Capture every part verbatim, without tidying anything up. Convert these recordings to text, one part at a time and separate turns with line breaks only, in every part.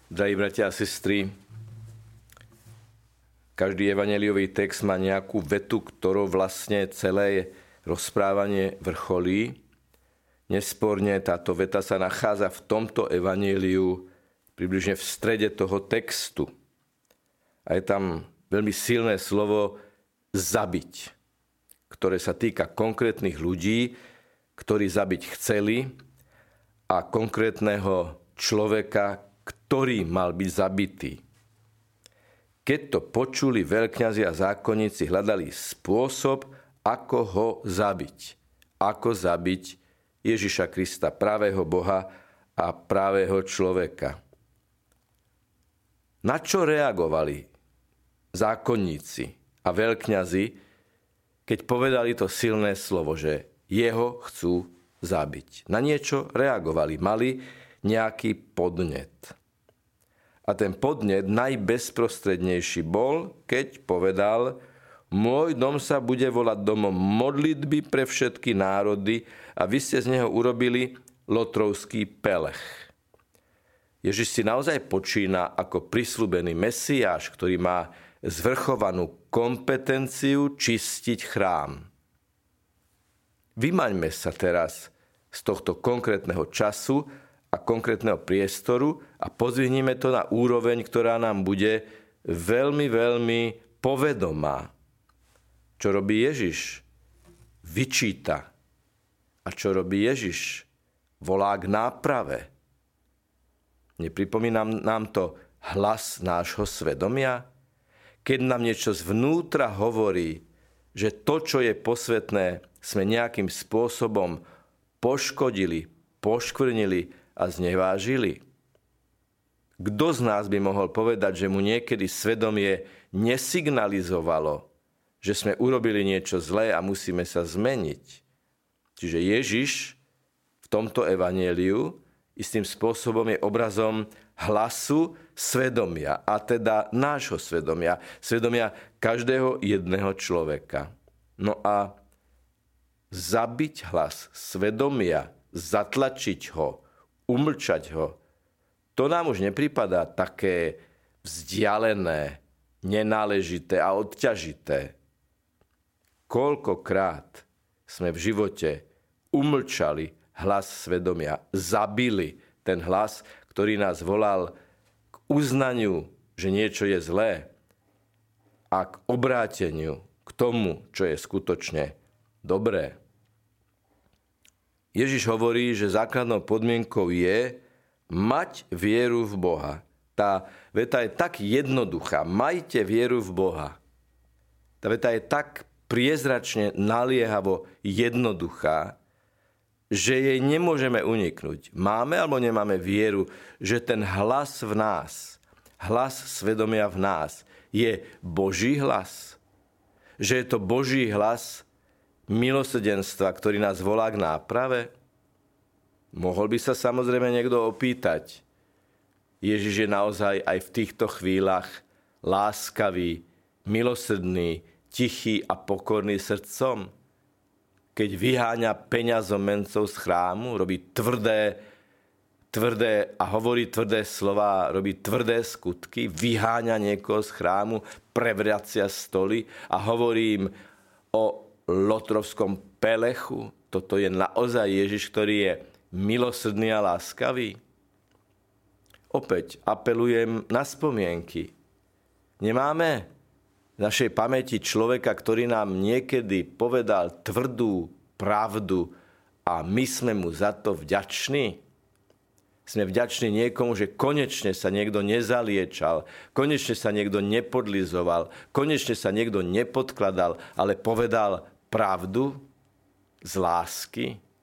Drahí bratia a sestry, každý evanjeliový text má nejakú vetu, ktorou vlastne celé rozprávanie vrcholí. Nesporne táto veta sa nachádza v tomto evanjeliu približne v strede toho textu. A je tam veľmi silné slovo zabiť, ktoré sa týka konkrétnych ľudí, ktorí zabiť chceli, a konkrétneho človeka, ktorý mal byť zabitý. Keď to počuli veľkňazi a zákonníci, hľadali spôsob, ako ho zabiť. Ako zabiť Ježiša Krista, pravého Boha a pravého človeka. Na čo reagovali zákonníci a veľkňazi, keď povedali to silné slovo, že jeho chcú zabiť? Na niečo reagovali, mali nejaký podnet. A ten podnet najbezprostrednejší bol, keď povedal: môj dom sa bude volať domom modlitby pre všetky národy a vy ste z neho urobili lotrovský pelech. Ježiš si naozaj počína ako prisľúbený Mesiáš, ktorý má zvrchovanú kompetenciu čistiť chrám. Vymaňme sa teraz z tohto konkrétneho času a konkrétneho priestoru a pozvihnime to na úroveň, ktorá nám bude veľmi, veľmi povedomá. Čo robí Ježiš? Vyčíta. A čo robí Ježiš? Volá k náprave. Nepripomína nám to hlas nášho svedomia? Keď nám niečo zvnútra hovorí, že to, čo je posvätné, sme nejakým spôsobom poškodili, poškvrnili a znevážili. Kto z nás by mohol povedať, že mu niekedy svedomie nesignalizovalo, že sme urobili niečo zlé a musíme sa zmeniť? Čiže Ježiš v tomto evanjeliu istým spôsobom je obrazom hlasu svedomia, a teda nášho svedomia, svedomia každého jedného človeka. No a zabiť hlas svedomia, zatlačiť ho, umlčať ho, to nám už nepripadá také vzdialené, nenáležité a odťažité. Koľkokrát sme v živote umlčali hlas svedomia, zabili ten hlas, ktorý nás volal k uznaniu, že niečo je zlé, a k obráteniu k tomu, čo je skutočne dobré. Ježiš hovorí, že základnou podmienkou je mať vieru v Boha. Tá veta je tak jednoduchá. Majte vieru v Boha. Tá veta je tak priezračne naliehavo jednoduchá, že jej nemôžeme uniknúť. Máme alebo nemáme vieru, že ten hlas v nás, hlas svedomia v nás, je Boží hlas? Že je to Boží hlas milosrdenstva, ktorý nás volá k náprave? Mohol by sa samozrejme niekto opýtať. Ježiš je naozaj aj v týchto chvíľach láskavý, milosrdný, tichý a pokorný srdcom? Keď vyháňa peňazomencov z chrámu, robí tvrdé, tvrdé a hovorí tvrdé slová, robí tvrdé skutky, vyháňa niekoho z chrámu, prevracia stoly a hovorí im o lotrovskom pelechu. Toto je naozaj Ježiš, ktorý je milosrdný a láskavý? Opäť apelujem na spomienky. Nemáme v našej pamäti človeka, ktorý nám niekedy povedal tvrdú pravdu a my sme mu za to vďační? Sme vďační niekomu, že konečne sa niekto nezaliečal, konečne sa niekto nepodlizoval, konečne sa niekto nepodkladal, ale povedal pravdu z lásky?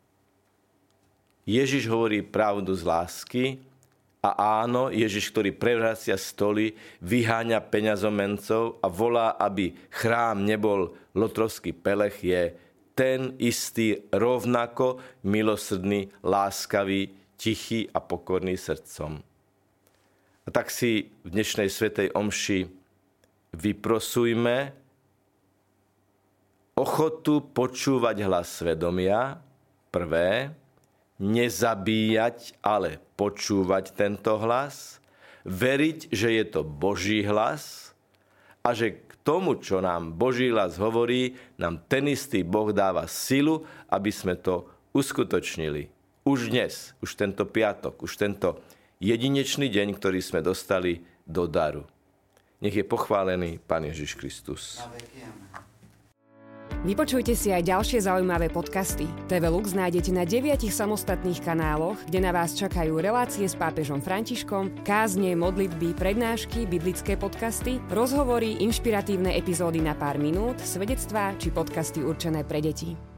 Ježiš hovorí pravdu z lásky a áno, Ježiš, ktorý prevracia stoly, vyháňa peňazomencov a volá, aby chrám nebol lotrovský pelech, je ten istý rovnako milosrdný, láskavý, tichý a pokorný srdcom. A tak si v dnešnej svätej omši vyprosujme ochotu počúvať hlas svedomia, prvé, nezabíjať, ale počúvať tento hlas, veriť, že je to Boží hlas a že k tomu, čo nám Boží hlas hovorí, nám ten istý Boh dáva silu, aby sme to uskutočnili. Už dnes, už tento piatok, už tento jedinečný deň, ktorý sme dostali do daru. Nech je pochválený Pán Ježiš Kristus.
Vypočujte si aj ďalšie zaujímavé podcasty. té vé Lux nájdete na deviatich samostatných kanáloch, kde na vás čakajú relácie s pápežom Františkom, kázne, modlitby, prednášky, biblické podcasty, rozhovory, inšpiratívne epizódy na pár minút, svedectvá či podcasty určené pre deti.